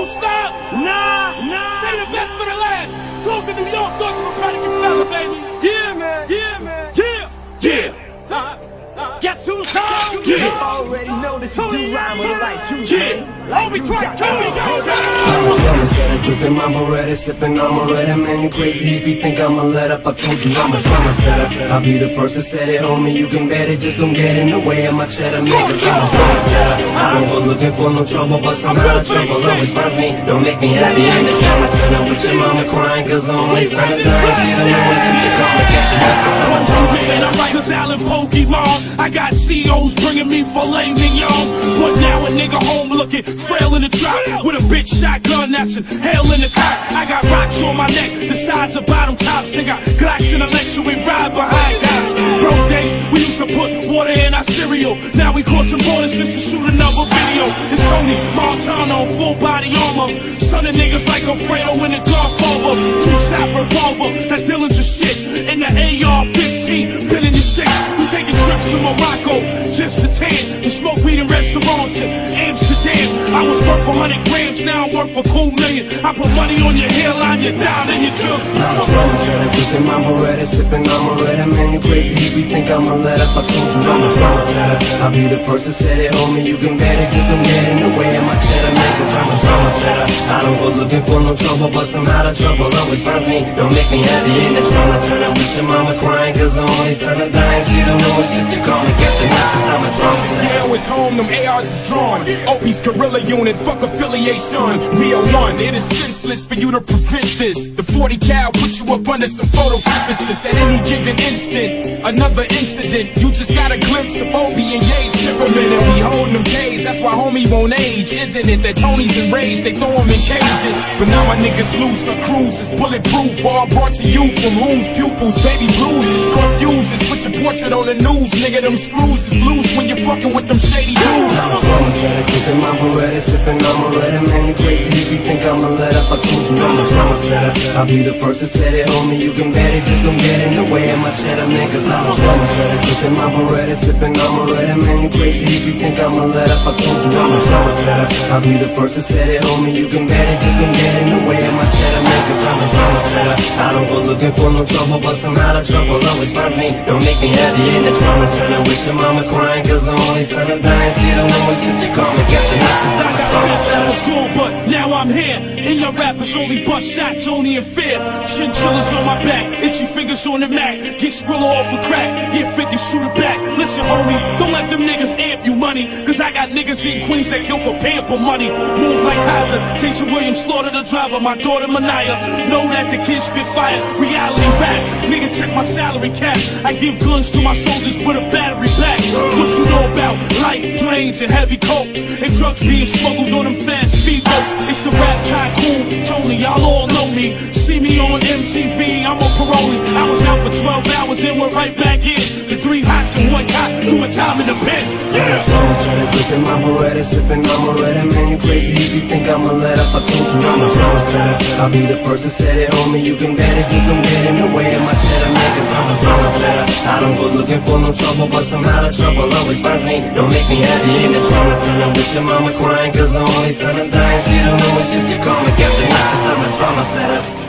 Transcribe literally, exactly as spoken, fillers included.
you stop? Nah, nah. Say the best for the last. Talking New York, thoughts of a Prodigal fella, baby. Yeah, man. Yeah, man. Yeah. Yeah. Uh, uh, Guess who's home? Yeah. You already know that you do rhyme with a right to. Yeah. Obi twice, Tony, go down. Drama setter, gripping my Beretta, sipping on Beretta. Man, you crazy if you think I'ma let up. I told you I'm a drama setter. I'll be the first to set it, homie. You can bet it, just don't get in the way of my cheddar, man. Cause I'm a drama setter. I don't go looking for no trouble, but I'm out of trouble. Always finds me, don't make me happy in the drama setter. With your mama crying, cause only son's dying. She don't know it's just a comma, catch it up, cause I'm a drama setter. I write cause Alan Pokemon. I got C Os bringing me filet mignon. But now a nigga home looking frail in the drop with a bitch shotgun that's in hell in the cop. I got rocks on my neck the size of bottom tops, and got Glocks in the lecture we ride behind cops. Broke days we used to put water in our cereal. Now we crossing borders just to shoot another video. It's Tony Montana, full body armor. Son of niggas like Alfredo in the Godfather. Two shot revolver, that Dillinger shit. And the A R fifteen, been in your six. We taking trips to Morocco just to tan and smoke weed in restaurants in Amsterdam. I was worth a hundred grams, now I'm worth a cool million. I put money on your hairline, you're down and you're drunk. I'm a drama setter, gripping my Beretta, sipping on Beretta. Man, you crazy if you think I'ma let up. I told you I'm a drama setter. I'll be the first to set it, homie. You can bet it, just don't get in the way of my cheddar, man. Cause I'm a drama setter. I don't go looking for no trouble, but I'm out of trouble. Always finds me, don't make me happy in the drama setter. With your mama crying, cause only son is dying. She don't know it's just you call me, catch it up, cause I'm a drama setter. Jail is home, them A Rs is drawn. Opie's guerrilla unit, fuck affiliation. We are one, it is senseless for you to prevent this. The forty cal put you up under some photosynthesis. At any given instant, another incident. You just got a glimpse of Obi and Ye's temperament, and we holding them K's. That's why homie won't age, isn't it? That Tony's enraged, they throw him in cages. But now my niggas loose, our cruise is bulletproof. All brought to you from whom's pupils, baby blues and short fuses. Put your portrait on the news, nigga. Them screws is loose when you're fucking with them shady dudes. I'm a drama setter, gripping my Beretta, sipping on Beretta. Man, you crazy if you think I'ma let up. I told you I'm a drama setter. I'll be the first to set it, homie. You can bet it, just don't get in the way of my cheddar, man. Cause I'm a drama setter, gripping my Beretta, sipping on Beretta. Man, you crazy if you think I'ma let up. I told you I'm a drama setter. I'll be the first to set it, homie. You can bet it, just don't get in the way of my cheddar, man. Cause I'm a drama setter. I don't go looking for no trouble, but I'm out of trouble. Always finds me, don't make me happy in the drama center. With your mama crying, cause only son is dying. She don't know it's just you call me, catch it up, cause I'm a drama setter. Was cool, but now I'm here. And your rappers only bust shots, only in fear. Chinchillas on my back, itchy fingers on the Mac. Get Skrilla off a crack, get fifty, shoot it back. Listen, homie, don't let them niggas amp you money. Cause I got niggas in Queens that kill for paying for money. Move like Kaiser, Jason Williams, slaughter the driver. My daughter Mania, know that the kids spit fire. Reality rap, nigga check my salary cap. I give guns to my soldiers with a battery back. What you know about light planes and heavy coke and drugs being smuggled on them fast speedboats? It's the rap tycoon, Tony, y'all all know me. See me on M T V, I'm on parolee. I was out for twelve hours and we're right back in. The three hots and one cop, doing time in the pen. Yeah. Drama setter, gripping my Beretta, sipping on Beretta. Man, you crazy if you think I'ma let up. I told you I'm a drama setter. I'll be the first to set it, homie. You can bet it, just don't get in the way of my cheddar, man. Cause I'm a drama setter. I don't go looking for no trouble, but I'm out of trouble. Always finds me, don't make me happy in the drama center. With your mama crying, cause only son is dying. She don't know it's just you call me, catch it up, cause I'm a drama setter.